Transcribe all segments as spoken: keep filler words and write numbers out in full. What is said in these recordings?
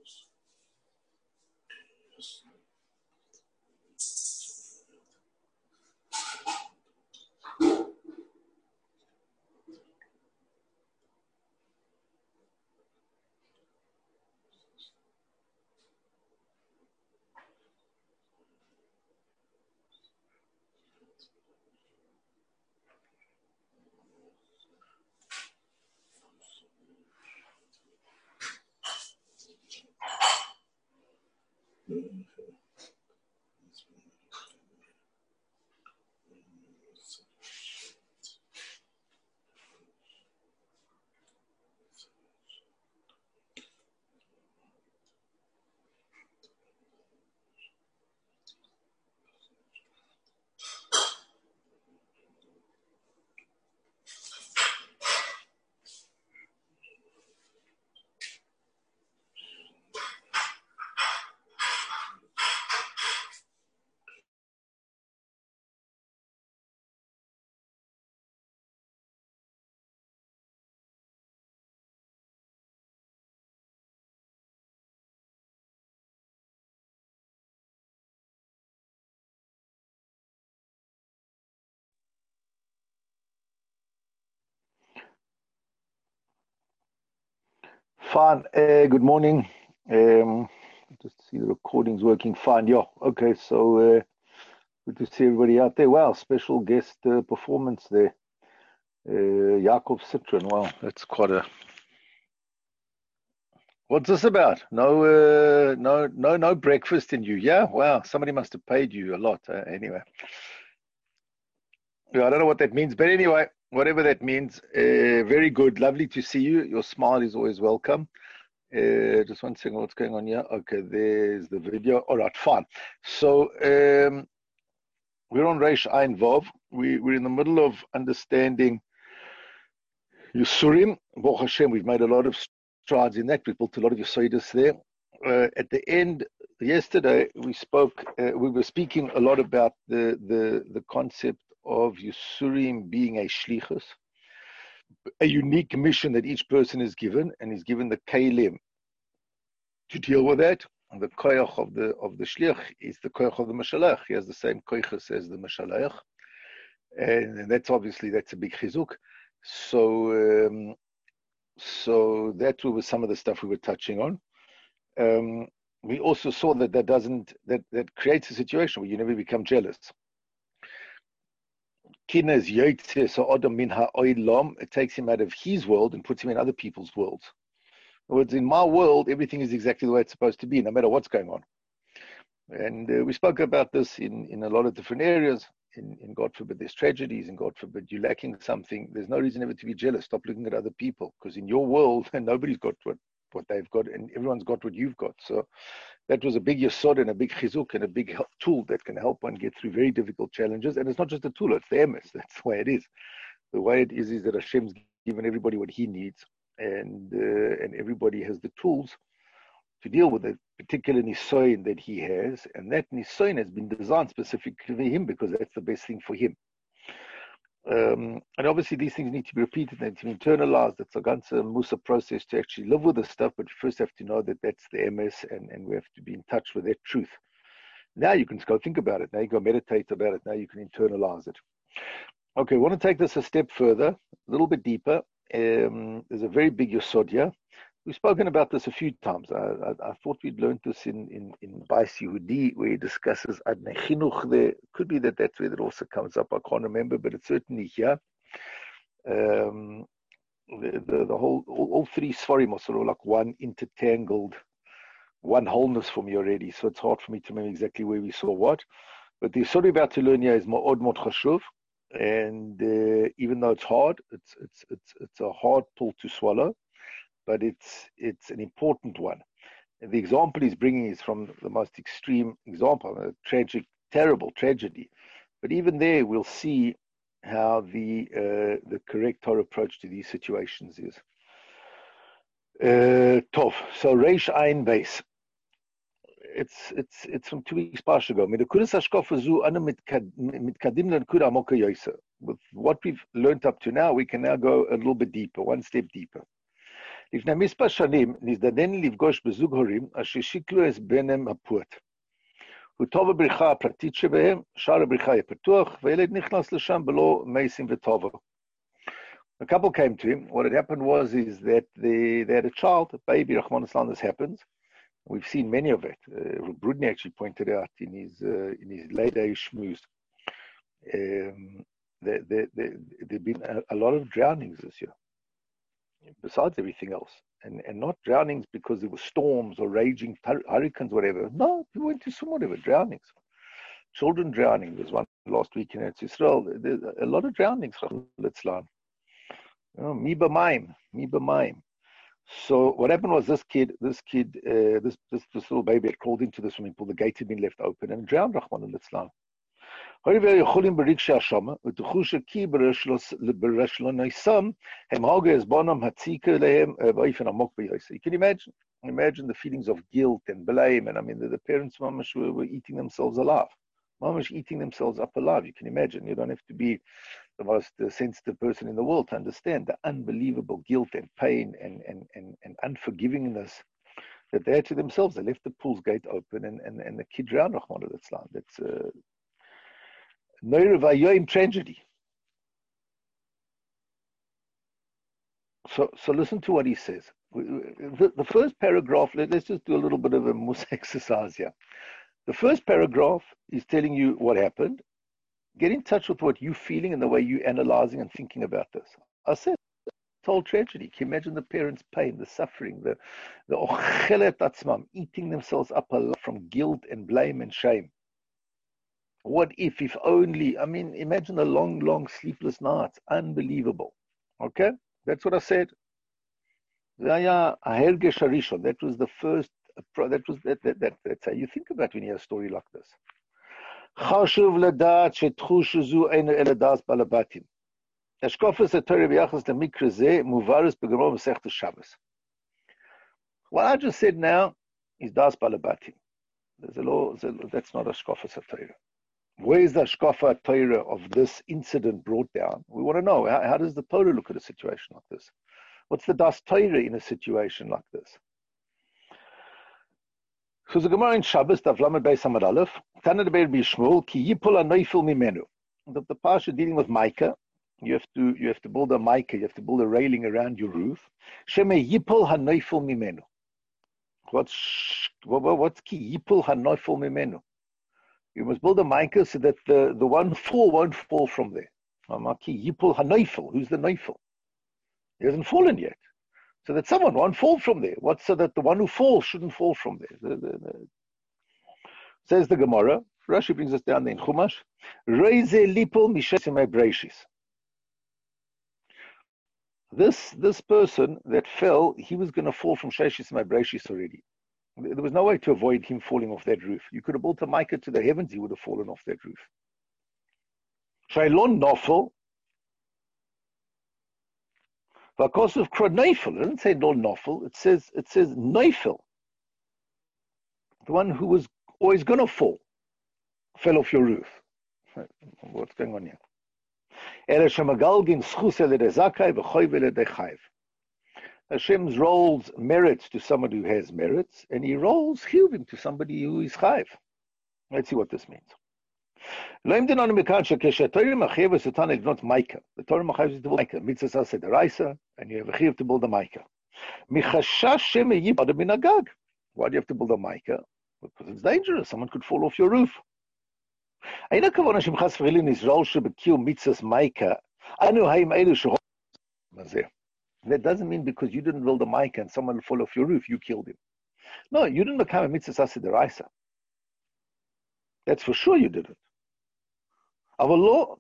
Fine. Uh, good morning. Um, just see the recording's working fine. Yeah. Okay. So uh, good to see everybody out there. Wow. Special guest uh, performance there. Uh, Jakob Citron. Wow. That's quite a. What's this about? No, uh, no, no, no breakfast in you. Yeah. Wow. Somebody must have paid you a lot. Uh, anyway. Yeah, I don't know what that means, but anyway, whatever that means. Uh, very good. Lovely to see you. Your smile is always welcome. Uh, just one second, what's going on here? Okay, there's the video. All right, fine. So um, we're on Reish Ayin Vav. We, we're in the middle of understanding Yusurim. Baruch Hashem, we've made a lot of strides in that. We've built a lot of Yesodis there. Uh, at the end, yesterday, we spoke, uh, we were speaking a lot about the, the, the concept of Yusurim being a shlichus, a unique mission that each person is given, and is given the kelim to deal with that. The koyach of the of the shlich is the koyach of the mashalach. He has the same koyches as the mashalach, and, and that's obviously that's a big chizuk. So, um, so that was some of the stuff we were touching on. Um, we also saw that that doesn't that that creates a situation where you never become jealous. Kinas yotzeh so adam min ha'olam. It takes him out of his world and puts him in other people's worlds. In other words, in my world, everything is exactly the way it's supposed to be, no matter what's going on. And uh, we spoke about this in, in a lot of different areas. In, in God forbid, there's tragedies, and God forbid, you're lacking something. There's no reason ever to be jealous. Stop looking at other people, because in your world, nobody's got what, what they've got, and everyone's got what you've got. So that was a big yesod and a big chizuk and a big help, tool that can help one get through very difficult challenges. And it's not just a tool, it's the emes. That's the way it is. The way it is is that Hashem's given everybody what he needs. And uh, and everybody has the tools to deal with the particular nisoyin that he has, and that nisoyin has been designed specifically for him because that's the best thing for him. Um, and obviously these things need to be repeated and to be internalized. It's a ganze Musa process to actually live with this stuff, but you first have to know that that's the M S, and, and we have to be in touch with that truth. Now you can go think about it. Now you go meditate about it. Now you can internalize it. Okay, we want to take this a step further, a little bit deeper. Um, there's a very big yesod here. We've spoken about this a few times. I, I, I thought we'd learned this in in in Bais Yehudi, where he discusses Adnei Chinuch. There could be that that's where it also comes up. I can't remember, but it's certainly here. Um, the, the the whole all, all three Sfarim are sort of like one intertangled, one wholeness for me already. So it's hard for me to remember exactly where we saw what. But the yesod we're about to learn here is Ma'od Mod Chashuv. And uh, even though it's hard, it's it's it's it's a hard pill to swallow, but it's it's an important one. And the example he's bringing is from the most extreme example, a tragic, terrible tragedy. But even there, we'll see how the uh, the correct Torah approach to these situations is. Uh, Tov. So Reish Ayin base. It's it's it's from two weeks past ago. With what we've learned up to now, we can now go a little bit deeper, one step deeper. לפני מספר שנים נזדמן לפגוש בזוג הורים אשר שיקלו את בניהם הפעוט. הוא טוב הבריכה הפרטית שבהם, שער הבריכה היה פתוח, והילד נכנס לשם בלא מייסים וטובו. A couple came to him. What had happened was is that they, they had a child, a baby, Rahman Islam, this happens. We've seen many of it. Uh, Brudny actually pointed out in his uh, in his late-day schmooze. Um, there there have been a, a lot of drownings this year, besides everything else. And, and not drownings because there were storms or raging hurricanes, whatever. No, people went to swim, whatever, drownings. Children drowning. There was one last week in Eretz Yisrael. There's a lot of drownings. You know, mi b'mayim, mi b'mayim. So what happened was this kid, this kid, uh, this, this this little baby had crawled into the swimming pool. The gate had been left open and drowned. Rahman al-Islam. You can imagine, imagine the feelings of guilt and blame, and I mean the, the parents mamash were, were eating themselves alive, mamash eating themselves up alive. You can imagine. You don't have to be the most uh, sensitive person in the world to understand the unbelievable guilt and pain and and and, and unforgivingness that they had to themselves. They left the pool's gate open, and and, and the kid drowned. Rahman al-Islam. That's uh, tragedy. So, so listen to what he says. The, the first paragraph, let, let's just do a little bit of a mus exercise here. The first paragraph is telling you what happened. Get in touch with what you're feeling and the way you're analyzing and thinking about this. I said, told tragedy. Can you imagine the parents' pain, the suffering, the the ochelet atzmam, eating themselves up alive from guilt and blame and shame. What if, if only, I mean, imagine the long, long sleepless nights. Unbelievable. Okay? That's what I said. That was the first, that was, that, that, that, that's how you think about when you hear a story like this. What I just said now is das balabatim. There's a law, that's not a shkofas HaTorah. Where is the Shkofa Torah of this incident brought down? We want to know, how, how does the Torah look at a situation like this? What's the Das Torah in a situation like this? So the Gemara in Shabbos, Daf Lamed Beis Amud Aleph, Tana Deber Bishmuel, Ki Yipol HaNoifel Mimenu. The, the Pasha dealing with Micah, you have to you have to build a Micah, you have to build a railing around your roof. Sheme Yipol HaNoifel Mimenu. What's, what, what's Ki Yipol HaNoifel Mimenu? You must build a Micah so that the, the one fall won't fall from there. Yipul HaNoifel. Who's the Noifel? He hasn't fallen yet. So that someone won't fall from there. What, so that the one who falls shouldn't fall from there. The, the, the, says the Gemara. Rashi brings us down there in Chumash. Reize lipol mishesimei breishis. This this person that fell, he was going to fall from Sheshis Breishis already. There was no way to avoid him falling off that roof. You could have built a Micah to the heavens, he would have fallen off that roof. Shailon Nofel. Because of Kroneifel, it doesn't say non Nofel, it says it says Neifel. The one who was always gonna fall, fell off your roof. What's going on here? Hashem rolls merits to somebody who has merits, and he rolls chiyuvim to somebody who is chayv. Let's see what this means. The Torah machayev is to build Micah. Mitzvah said the Raisa, and you have a chiyuv to build a Micah. Why do you have to build a Micah? Because it's dangerous. Someone could fall off your roof. That doesn't mean because you didn't build a Micah and someone fall off your roof, you killed him. No, you didn't become a mitzvah sasid deraisa. That's for sure you didn't. That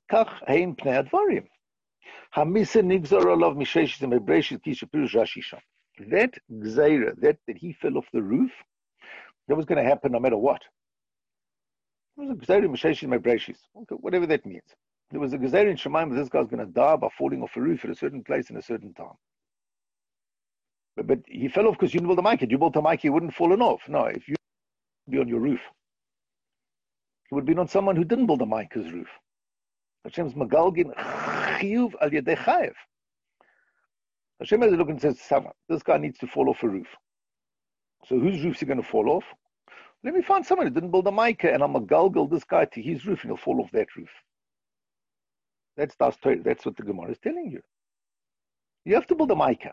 gzeira, that, that he fell off the roof, that was going to happen no matter what. It was a gzeira misheshis mebreshis, whatever that means. There was a gzeira in Shemaim that this guy's going to die by falling off a roof at a certain place in a certain time. But, but he fell off because you didn't build a Micah. You built a Micah, he wouldn't have fallen off. No, if you be on your roof, it would be on someone who didn't build a Micah's roof. Hashem's magalgin chiyuv al yedei chayev. Hashem has a look and says, Sama, this guy needs to fall off a roof. So whose roof is he going to fall off? Let me find someone who didn't build a mica, and I'm going to galgal this guy to his roof, and he'll fall off that roof. That's, that's, that's what the Gemara is telling you. You have to build a mica.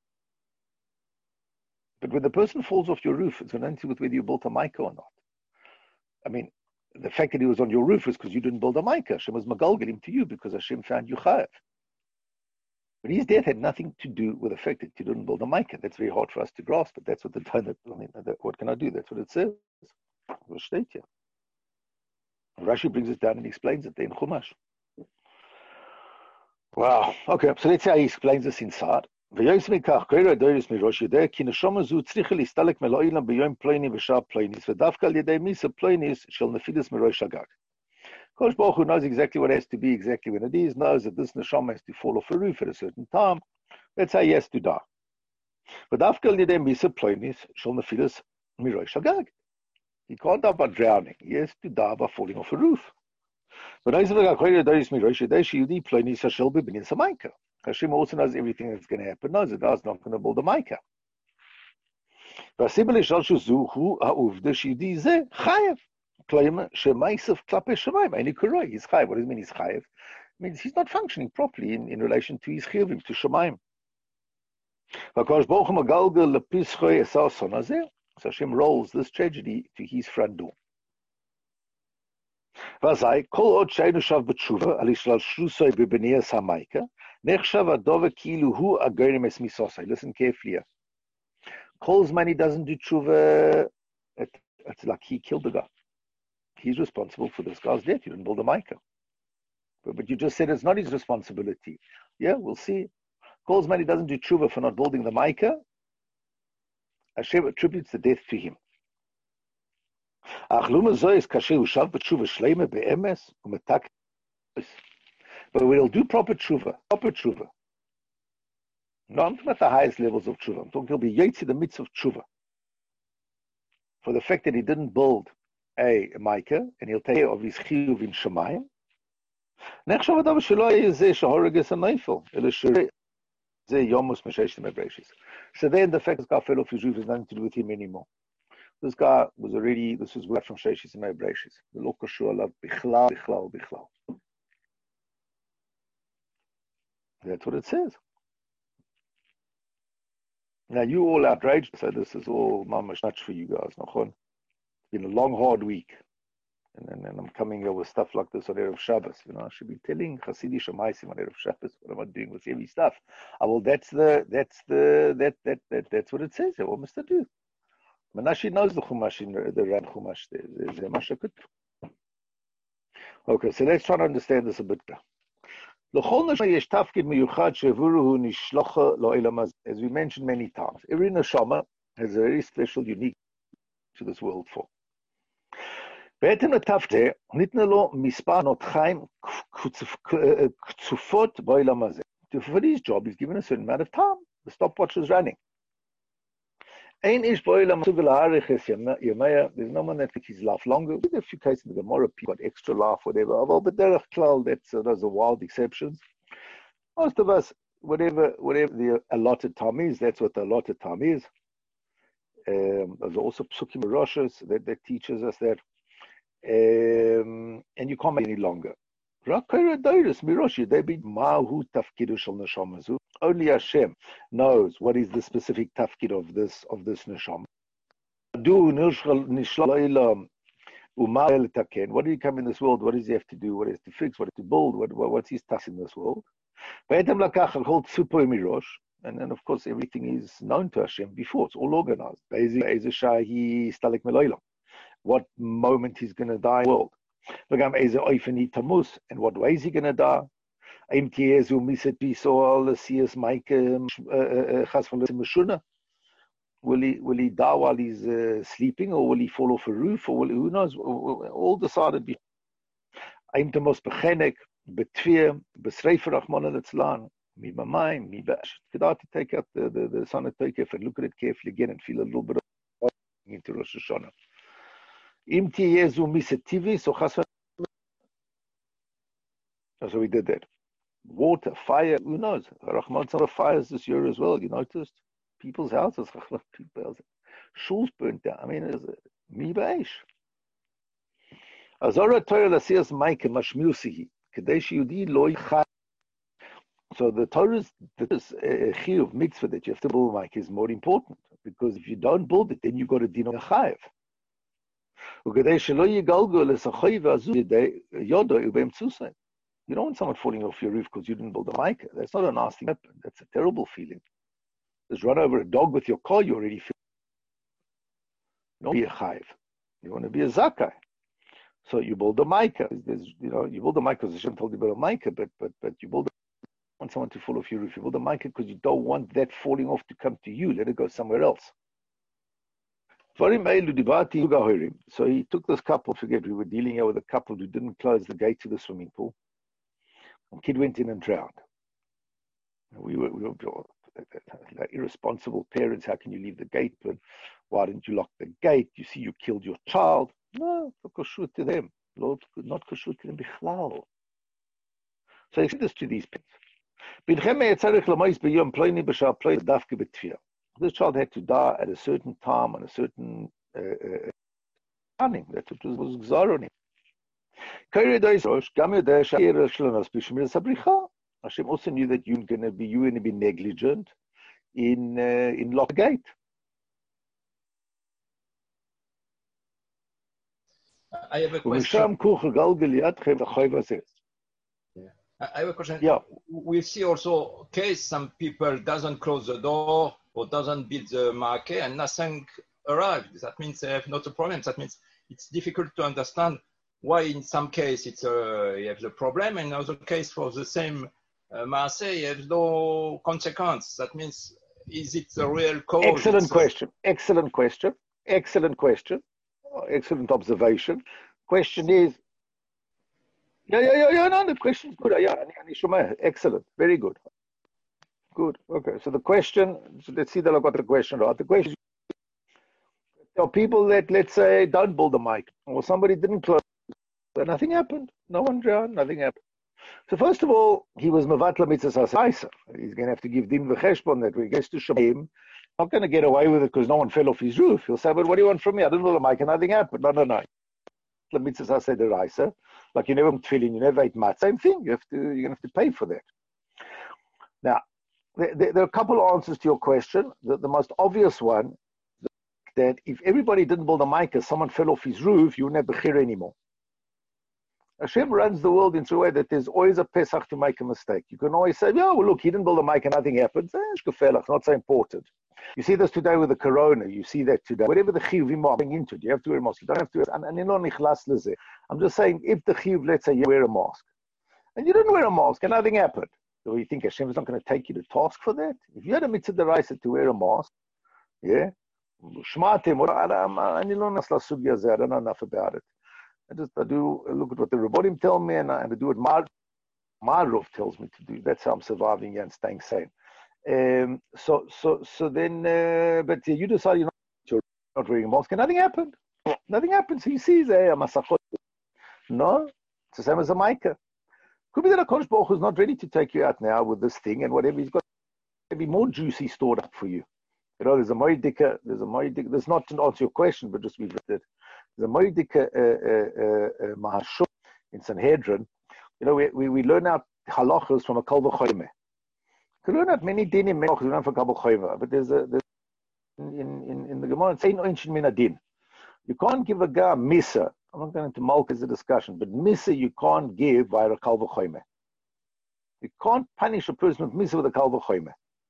But when the person falls off your roof, it's going to do with whether you built a mica or not. I mean, the fact that he was on your roof is because you didn't build a mica. Hashem was magalgal him to you because Hashem found you chayav. But his death had nothing to do with the fact that you didn't build a mica. That's very hard for us to grasp, but that's what the time that, I mean, what can I do? That's what it says. Rashi brings it down and explains it there in Chumash. Wow. Okay, so let's see how he explains this inside. Because the Kosh Baruch Hu knows exactly what has to be, exactly when it is, knows that this neshama has to fall off a roof at a certain time. That's how he has to die. But he can't die by drowning. He has to die by falling off a roof. But Hashem also knows everything that's going to happen. Knows the guy's not going to build a mica. Claim Shemaisav Klape Shemaim. Any Kuroi, he's chayav. What does it mean he's chayav? It means he's not functioning properly in, in relation to his chiyuvim, to Shemaim. So Hashem rolls this tragedy to his front door. Listen carefully here. Kol's man, he doesn't do tshuva, it, it's like he killed the guy. He's responsible for this guy's death. You didn't build a mica. But, but you just said it's not his responsibility. Yeah, we'll see. Calls man, he doesn't do tshuva for not building the mica. Hashem attributes the death to him. But we'll do proper tshuva. Proper tshuva. No, I'm talking about the highest levels of tshuva. I'm talking he'll be yaitz in the midst of tshuva. For the fact that he didn't build a mica, and he'll take care of his chiyuv in Shemayim. So then the fact this guy fell off his roof has nothing to do with him anymore. This guy was already, this was word from Sheishis and Mebreshis. The local shualav bichlal, bichlal, bichlal. That's what it says. Now you all outraged, so this is all mamash nuts for you guys. It's been a long, hard week. And, and, and I'm coming here with stuff like this on Erev Shabbos. You know, I should be telling Hasidic Shamaisim on Erev Shabbos. What am I doing with heavy stuff? Ah, well, that's the, that's the, that, that, that, that's what it says. What must I do? Menashe knows the Chumash in the, the Ran Chumash there. Okay, so let's try to understand this a bit better. As we mentioned many times, every neshama has a very special, unique to this world form. For his job, he's given a certain amount of time. The stopwatch is running. There's no one that thinks his life longer. There's a few cases in the Gemara, people got extra life, whatever. But there are that's uh, those are wild exceptions. Most of us, whatever whatever the allotted time is, that's what the allotted time is. Um, there's also psukim roshas that, that teaches us that, um, and you can't make any longer. Only Hashem knows what is the specific tafkid of this of this neshama. What did he come in this world? What does he have to do? What is to fix? What is to build? What, what what's his task in this world? And then of course everything is known to Hashem before. It's all organized. What moment he's going to die in the world. And what way is he going to die? Will he will he die while he's uh, sleeping, or will he fall off a roof, or will, who knows? All decided before. Take out the the, the Sanatoykef and look at it carefully again and feel a little bit of into Rosh Hashanah. So we did that. water, fire, who knows? Rahman some fires this year as well, you noticed? People's houses, people's shuls burnt down. I mean, it's mi ba'esh. Azora Torah lasias maike mashmiusihi. Kadesh Yudi lo yichai. So the Torah's a chiyuv mitzvah that you have to build a mic is more important, because if you don't build it, then you got a din of chayiv. You don't want someone falling off your roof because you didn't build a mic. That's not a nasty weapon. That's a terrible feeling. Just run over a dog with your car, you already feel. You don't be a chayiv. You want to be a zakai. So you build a mic. There's, you know, you build a mic because Hashem told you about a mic, but but but you build. Want someone to fall off your roof. You build a mic because you don't want that falling off to come to you. Let it go somewhere else. So he took this couple, forget, we were dealing here with a couple who didn't close the gate to the swimming pool. And kid went in and drowned. And we were, we were like irresponsible parents. How can you leave the gate open? Why didn't you lock the gate? You see, you killed your child. No, kosher to them. Lord, not kosher to them. So he said this to these parents. This child had to die at a certain time on a certain timing. That's what was gzar on him. Hashem also knew that you're going to be you going to be negligent in uh, in lock the gate. I have a question. I have a question. Yeah. We see also case some people doesn't close the door or doesn't build the market and nothing arrived. That means they have not a problem. That means it's difficult to understand why in some case it's a, you have the problem, and in other case for the same uh, Maaseh you have no consequence. That means is it the real cause? Excellent it's question. A... Excellent question. Excellent question. Excellent observation. Question is. Yeah, yeah, yeah, yeah, no, the question is good. Yeah, excellent. Very good. Good. Okay, so the question, so let's see that I got the question right. The question is, there are people that, let's say, don't build a mic, or somebody didn't close, and nothing happened. No one drowned, nothing happened. So first of all, he was mevatla mitzvah ha'aser. He's going to have to give din v'cheshbon that we gets to Shabbat. Not going to get away with it because no one fell off his roof. He'll say, but what do you want from me? I didn't build a mic and nothing happened. No, no, no. Mitzvah ha'aser. Like you never tefillin, you never ate mat. Same thing. You have to. You're gonna have to pay for that. Now, there, there are a couple of answers to your question. The, the most obvious one, that if everybody didn't build a mic, someone fell off his roof, you wouldn't have bechira anymore. Hashem runs the world in such a way that there's always a Pesach to make a mistake. You can always say, yeah, well, look, he didn't build a mic and nothing happens. Eh, it's gefährlich, not so important. You see this today with the corona. You see that today. Whatever the chiyuvim are going into, you have to wear a mask. You don't have to wear, and, and you're not nichlas lezeh. I'm just saying, if the chiyuv, let's say you wear a mask, and you didn't wear a mask and nothing happened, do you think Hashem is not going to take you to task for that? If you had a mitzvah deraisa to wear a mask, yeah, shmatim, I don't know enough about it. I just I do look at what the Rebbeim tell me, and I, and I do what my my Rav tells me to do. That's how I'm surviving here and staying sane. Um, so so so then, uh, but uh, you decide you're not, you're not wearing a mask, and nothing happened. Nothing happened. So he sees, hey, a masachot. No, it's the same as a mica. Could be that a Kodesh Baruch Hu is not ready to take you out now with this thing and whatever. He's got maybe more juicy stored up for you. You know, there's a Moedika, there's a Moedika, there's not to answer your question, but just we've read it. There's a Moedika uh, uh, uh, Mahashur in Sanhedrin. You know, we, we, we learn out halachas from a Kal V'chomer. We learn out many dinim, many halachas we learn from Kal V'chomer, but there's a, there's in, in, in the Gemara, it's ein oinshin min adin. You can't give a guy a misa. I'm not going to mulk as a discussion, but misa you can't give via a Kal V'chomer. You can't punish a person with misa with a Kal V'chomer.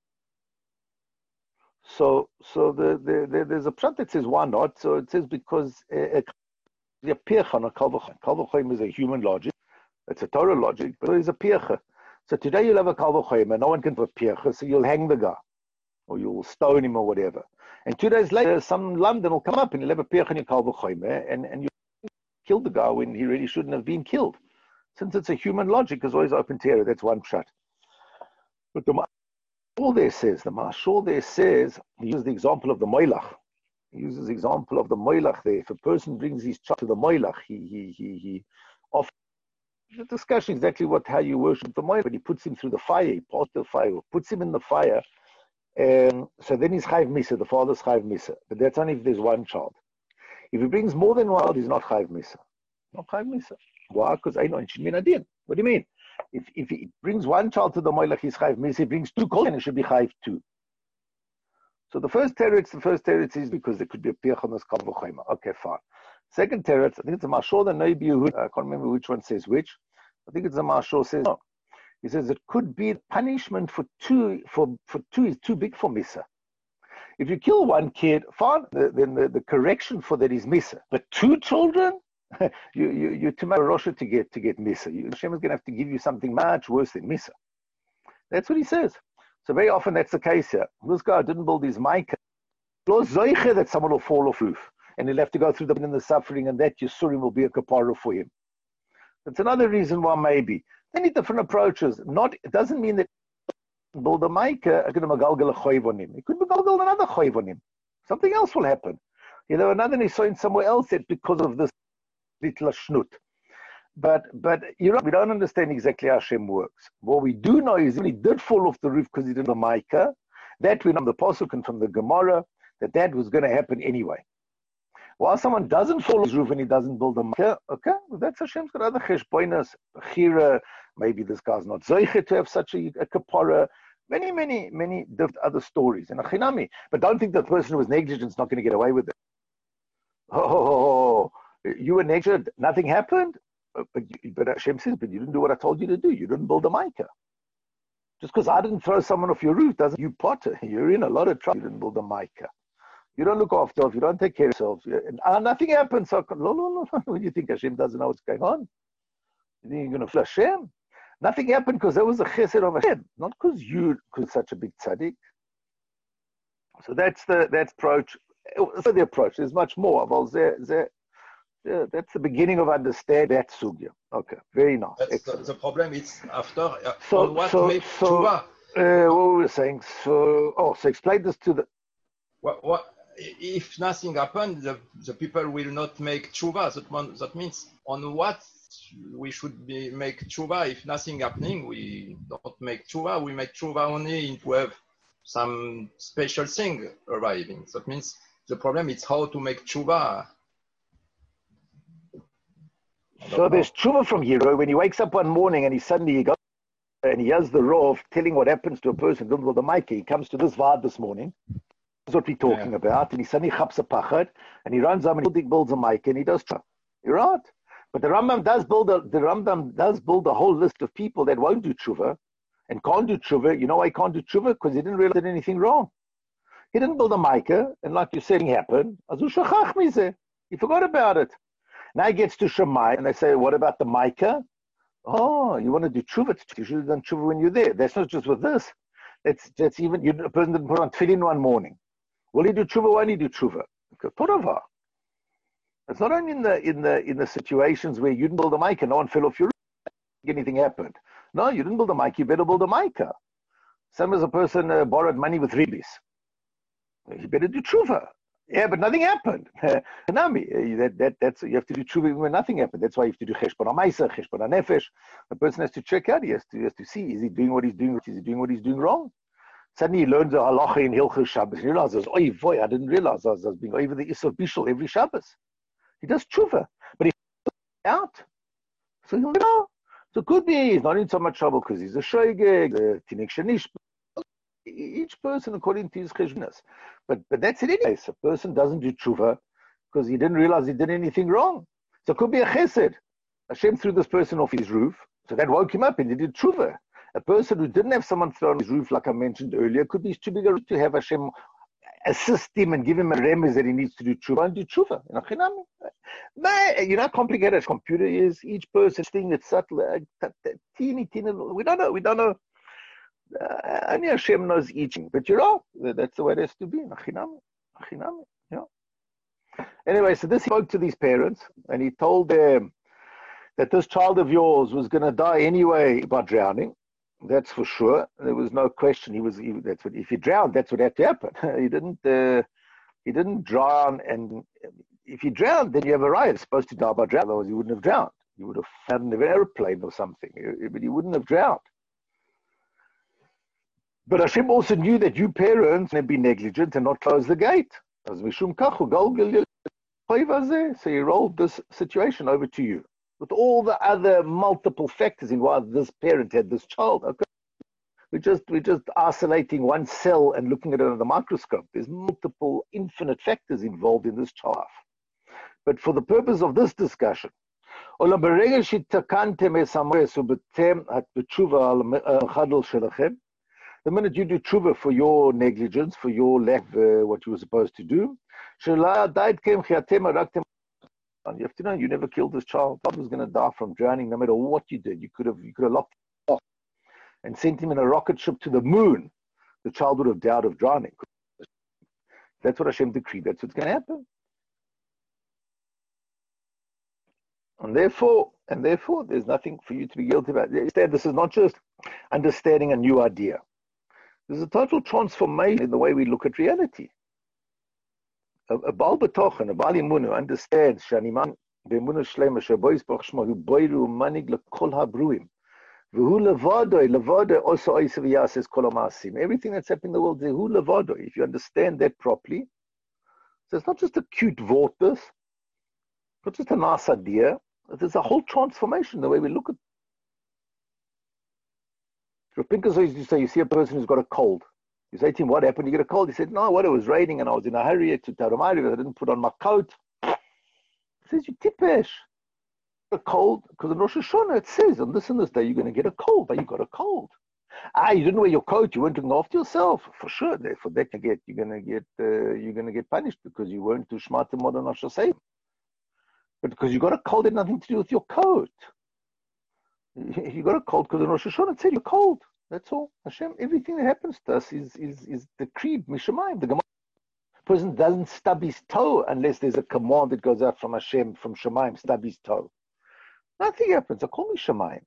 So, so the, the, the, there's a pshat that says why not? So it says because the pircha on a Kal V'chomer. Kal V'chomer is a human logic. It's a Torah logic, but there's a pircha. So today you'll have a Kal V'chomer. No one can put pircha, so you'll hang the guy, or you'll stone him, or whatever. And two days later, some London will come up and you'll have a pircha in your Kal V'chomer, and and you kill the guy when he really shouldn't have been killed. Since it's a human logic, it's always open to error. That's one pshat. But the Mashal there says, the Mashal there says, he uses the example of the moilach. He uses the example of the moilach there. If a person brings his child to the moilach, he he he he offers The discussion exactly what how you worship the Moed, but he puts him through the fire, he passes the fire, puts him in the fire, and so then he's Chayv Misa, the father's Chayv Misa. But that's only if there's one child. If he brings more than one child, he's not Chayv Misa. Not Chayv Misa. Why? Because I know it should be Nadin. What do you mean? If if he brings one child to the Moed, he's Chayv Misa, he brings two children, it should be Chayv two. So the first teretz, the first teretz is because there could be a Pirch on this Kal V'Chomer. Okay, fine. Second teretz, I think it's a Mashor, the Nobi Yehuda, I can't remember which one says which. I think it's a Mashor says no. He says it could be punishment for two, for, for two is too big for Misa. If you kill one kid, fine, the, then the, the correction for that is Misa. But two children, you you you too much Rosha to get to get Misa. You, Hashem is going to have to give you something much worse than Misa. That's what he says. So very often that's the case here. This guy didn't build his mica. That someone will fall off roof. And he'll have to go through the, the suffering, and that Yisurim will be a kapara for him. That's another reason why maybe. They need different approaches. Not, it doesn't mean that build a maker, it could be magalgal a choiv on him. It could be magalgal another choiv on him. Something else will happen. You know, another nisoin somewhere else that because of this little shnut. But but you know, we don't understand exactly how Hashem works. What we do know is when he did fall off the roof because he did the maika, that we know from the Pasuk and from the Gemara that that was going to happen anyway. While someone doesn't fall off his roof and he doesn't build a maika, okay, well, that's Hashem's got other cheshbonos, chira. Maybe this guy's not zoiche to have such a, a kapara. Many, many, many different other stories in a chinami. But don't think the person who was negligent is not going to get away with it. Oh, you were negligent, nothing happened. But, but Hashem says, but you didn't do what I told you to do. You didn't build a maika. Just because I didn't throw someone off your roof doesn't you potter. You're in a lot of trouble. You didn't build a maika. You don't look after yourself. You don't take care of yourself. And, uh, nothing happens. So, no, no, no. When you think Hashem doesn't know what's going on, you think you're going to flush Hashem. Nothing happened because there was a chesed of Hashem, not because you, because such a big tzaddik. So that's the that's approach. So the approach. There's much more. Well, there, there, Yeah, that's the beginning of understand that sugya. Okay, very nice. That's the, the problem. It's after uh, so what so make so. tshuva. Uh, what were we saying? So oh, so explain this to the. What, what if nothing happened? The, the people will not make tshuva. That one, that means on what we should be make tshuva. If nothing happening, we don't make tshuva. We make tshuva only to have some special thing arriving. That means the problem is how to make tshuva. So there's tshuva from Yiro when he wakes up one morning and he suddenly he goes and he has the row of telling what happens to a person. Don't the mic. He comes to this vad this morning. That's what we're talking yeah. about. And he suddenly chaps a pachad and he runs up and he builds a mic and he does tshuva. You're right. But the Rambam does build a the Rambam does build a whole list of people that won't do tshuva and can't do tshuva. You know why he can't do tshuva? Because he didn't realize he did anything wrong. He didn't build a maika, and like you said, it happened. He forgot about it. Now he gets to Shammai, and they say, what about the Micah? Oh, you want to do tshuva? You should have done tshuva when you're there. That's not just with this. That's that's even, you, a person didn't put on tefillin one morning. Will he do tshuva? Why did he do tshuva? Torava. It's not only in the in the in the situations where you didn't build a Micah, no one fell off your roof, anything happened. No, you didn't build a Micah, you better build a Micah. Same as a person uh, borrowed money with ribis. You better do tshuva. Yeah, but nothing happened. Nami, that, that, that's, you have to do tshuva even when nothing happened. That's why you have to do cheshbon ha'maisa, cheshbon ha'nefesh. The person has to check out. He has to, he has to see, is he doing what he's doing? Is he doing what he's doing wrong? Suddenly he learns a halacha in Hilchos Shabbos. He realizes, oh boy, I didn't realize I was, I was being over the Isser Bishul every Shabbos. He does tshuva, but he's out. So he'll know. So it could be he's not in so much trouble because he's a shoygeg, the tinik shenish. Each person according to his cheshbonos. But but that's it anyway. A person doesn't do tshuva because he didn't realize he did anything wrong. So it could be a chesed. Hashem threw this person off his roof, so that woke him up and he did tshuva. A person who didn't have someone thrown his roof, like I mentioned earlier, could be too big a to have Hashem assist him and give him a remez that he needs to do tshuva and do tshuva. You know, you know how complicated a computer is. Each person's thing is subtle, uh, teeny, teeny. We don't know. We don't know. Uh, only Hashem knows each, but you're all. That's the way it has to be. Achinami, achinami. Yeah. Anyway, so this he spoke to these parents, and he told them that this child of yours was going to die anyway by drowning. That's for sure. There was no question. He was. He, that's what. If he drowned, that's what had to happen. he didn't. Uh, he didn't drown, and if he drowned, then you have a right. He's supposed to die by drowning, otherwise he wouldn't have drowned. You would have found an airplane or something, but you wouldn't have drowned. But Hashem also knew that you parents would be negligent and not close the gate. So he rolled this situation over to you with all the other multiple factors in why this parent had this child. Okay, we're just we're just isolating one cell and looking at it under the microscope. There's multiple, infinite factors involved in this child. But for the purpose of this discussion, the minute you do tshuva for your negligence, for your lack of uh, what you were supposed to do, you have to know you never killed this child. God was going to die from drowning no matter what you did. You could have you could have locked him off and sent him in a rocket ship to the moon. The child would have died of drowning. That's what Hashem decreed. That's what's going to happen. And therefore, and therefore, there's nothing for you to be guilty about. Instead, this is not just understanding a new idea. There's a total transformation in the way we look at reality. A, a Baal B'tochen, a Baal Imun who understands Shaniman B'emunah Shlema Shabois Baruch Shmo Hu Boiru Manig L'Kol HaBruim V'Hu Levadoi Levadoi Also Oisav Yases Kol HaMasim. Everything that's happening in the world is Hu Levadoi. If you understand that properly, so it's not just a cute vortus, not just a nice idea. There's a whole transformation in the way we look at. Rav Pinkus used to say, you see a person who's got a cold. You say to him, what happened? You get a cold. He said, no, what, it was raining and I was in a hurry to Taramari. I didn't put on my coat. He says, you tipesh. A cold, because in Rosh Hashanah it says, on this and this day you're going to get a cold, but you got a cold. Ah, you didn't wear your coat. You weren't looking after yourself. For sure, for that you get, you're going to get, uh, you're going to get punished because you weren't to Shmatim Modern Rosh Hashanah. But because you got a cold, it had nothing to do with your coat. You got a cold because in Rosh Hashanah it said you're cold. That's all. Hashem, everything that happens to us is is is decreed, Mishamayim. The person doesn't stub his toe unless there's a command that goes out from Hashem, from Shemayim, stub his toe. Nothing happens. I call Mishamayim.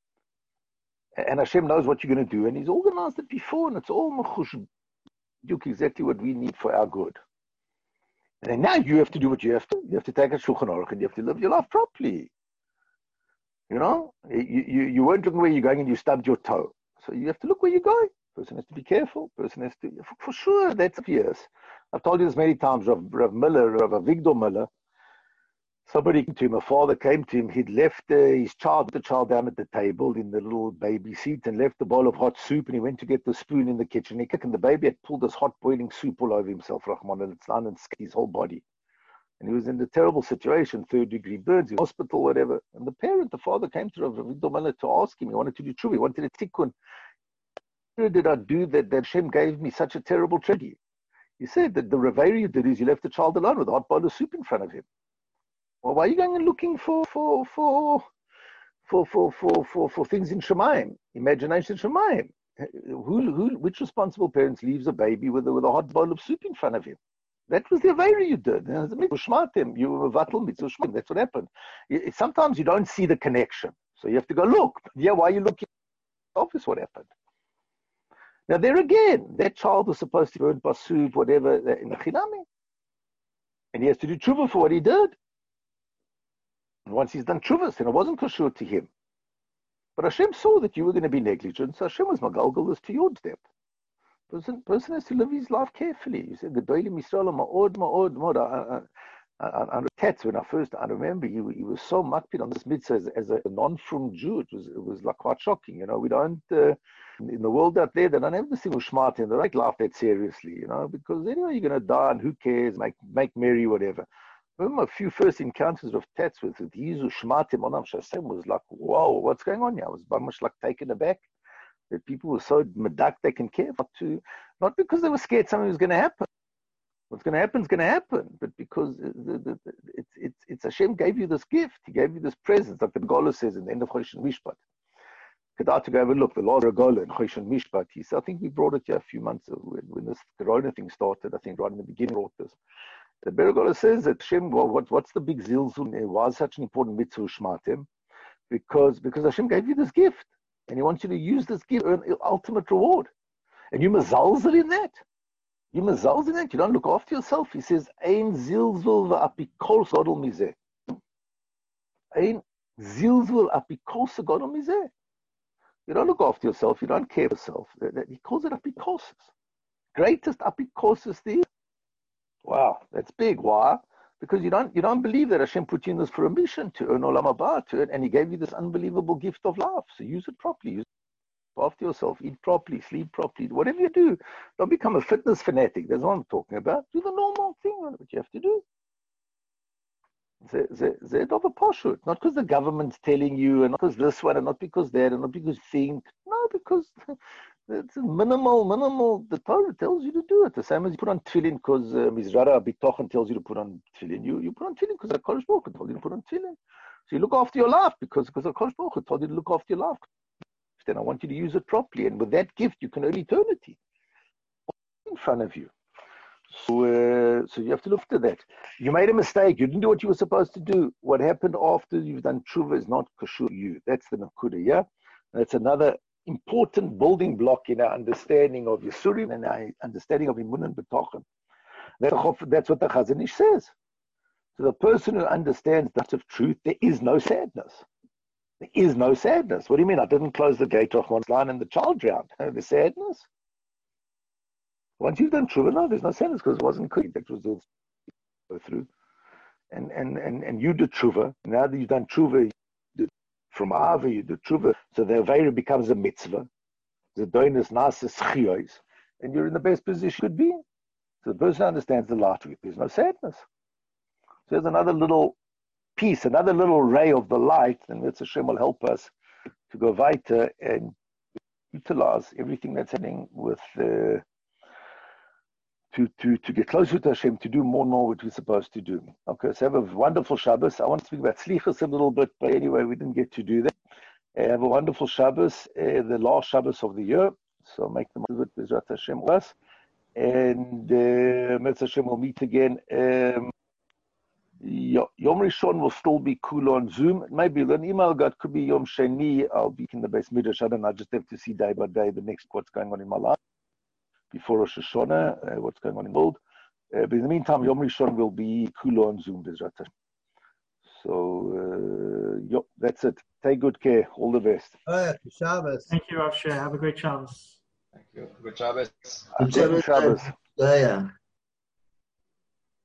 And Hashem knows what you're going to do, and He's organized it before, and it's all Mechush, exactly what we need for our good. And then now you have to do what you have to. You have to take a Shulchan Aruch and you have to live your life properly. You know, you, you, you weren't looking where you're going and you stubbed your toe. So you have to look where you're going. Person has to be careful. Person has to, for, for sure, that's obvious. I've told you this many times, Rav, Rav Miller, Rav Avigdor Miller, somebody came to him, a father came to him, he'd left uh, his child, the child down at the table in the little baby seat and left a bowl of hot soup, and he went to get the spoon in the kitchen. He kicked, and the baby had pulled this hot boiling soup all over himself, Rahman al-Islam, and his whole body. And he was in a terrible situation, third degree burns, in hospital, whatever. And the parent, the father, came to Rav Avigdor Miller to ask him, he wanted to do tshuva, he wanted a tikkun. What did I do that, that Hashem gave me such a terrible tragedy? He said that the revera you did is you left the child alone with a hot bowl of soup in front of him. Well, why are you going and looking for for for for for for for, for things in Shemayim, imagination Shemayim? Who who which responsible parents leaves a baby with a with a hot bowl of soup in front of him? That was the avera you did. You were vatal mitzvah shmatim. That's what happened. It, sometimes you don't see the connection, so you have to go look. Yeah, why are you looking? Obvious what happened. Now there again, that child was supposed to burn basud, whatever, in the chinami, and he has to do tshuva for what he did. And once he's done tshuvas, then it wasn't kosher to him. But Hashem saw that you were going to be negligent, so Hashem was magalgal as to your step. Person, person has to live his life carefully. You said, "Gedolim Yisrael ma'od ma'od ma'od." On Tetz, when I first, I remember he, he was so makpid on this mitzvah as, as a non-from Jew. It was, it was like quite shocking. You know, we don't, uh, in the world out there, they don't have the single shmartim. They don't laugh that seriously, you know, because anyway, you're going to die and who cares, make make merry, whatever. I remember a few first encounters of Tetz with it. Yizu shmartim onam shasem was like, whoa, what's going on here? I was very much like taken aback that people were so medak they can care not to, not because they were scared something was going to happen. What's going to happen is going to happen, but because the, the, the, it's, it's, it's Hashem gave you this gift, He gave you this presence, like the Gola says in the end of Choshen Mishpat. Kedar to go have a look, the Lord Regola in Choshen Mishpat. He said, I think we brought it here a few months ago when, when this Corona thing started. I think right in the beginning brought this. The Beregola says that Hashem, well, what, what's the big zilzul? Why is such an important mitzvah shmatim? Because because Hashem gave you this gift, and He wants you to use this gift to earn ultimate reward, and you mazalzel in that. You mazalz in it. You don't look after yourself. He says, "Ein zilzul va'apikol sodol mizeh." Ein Zilzul apikosa godom is there. You don't look after yourself. You don't care for yourself. He calls it apikosis. Greatest apikosis there. Wow, that's big. Why? Because you don't you don't believe that Hashem put you in this for a mission to earn olam haba, to earn, and He gave you this unbelievable gift of life. So use it properly. Use it after yourself. Eat properly. Sleep properly. Whatever you do, don't become a fitness fanatic. That's what I'm talking about. Do the normal thing. What you have to do. They're of a poshut, not because the government's telling you, and not because this one, and not because that, and not because think. No, because it's minimal, minimal. The Torah tells you to do it. The same as you put on tefillin because uh, Mizrara Bitochen tells you to put on tefillin. You you put on tefillin because the Kodesh Baruch Hu told you to put on tefillin. So you look after your life because because the Kodesh Baruch Hu told you to look after your life. Then I want you to use it properly, and with that gift, you can earn eternity in front of you. So, uh, so you have to look at that. You made a mistake. You didn't do what you were supposed to do. What happened after you've done tshuva is not kashur you. That's the nakuda, yeah? That's another important building block in our understanding of Yisurim and our understanding of Imun and B'tochen. That's what the Chazon Ish says. So the person who understands that of truth, there is no sadness. There is no sadness. What do you mean? I didn't close the gate off one line and the child drowned. The sadness? Once you've done tshuva, no, there's no sadness because it wasn't clean. That was all go through. And, and, and, and you did tshuva. Now that you've done tshuva, you did, from Ava, you did tshuva. So the Aveira becomes a mitzvah. The doinus nasa schiyos. And you're in the best position you could be. So the person understands the light of it. There's no sadness. So there's another little piece, another little ray of the light, and Mitzvah Hashem will help us to go weiter and utilize everything that's happening with uh, To, to, to get closer to Hashem, to do more and more what we're supposed to do. Okay, so have a wonderful Shabbos. I want to speak about Slichus a little bit, but anyway, we didn't get to do that. Uh, have a wonderful Shabbos, uh, the last Shabbos of the year. So make the most of it, Bezrat Hashem with us. And uh, Mitzvah Hashem will meet again. Um, Yom Rishon will still be cool on Zoom. Maybe an email got could be Yom Sheni. I'll be in the base midrash. I don't know. I just have to see day by day the next what's going on in my life. Before Rosh Hashanah, uh, what's going on in the world. Uh, but in the meantime, Yom Rishon will be Kula on Zoom, Bezrat Hashem. So, uh, yo, that's it. Take good care. All the best. Oh, yeah, Shabbos. Thank you, Rav Shea. Have a great Shabbos. Thank you. Good Shabbos. Good Shabbos. Yeah.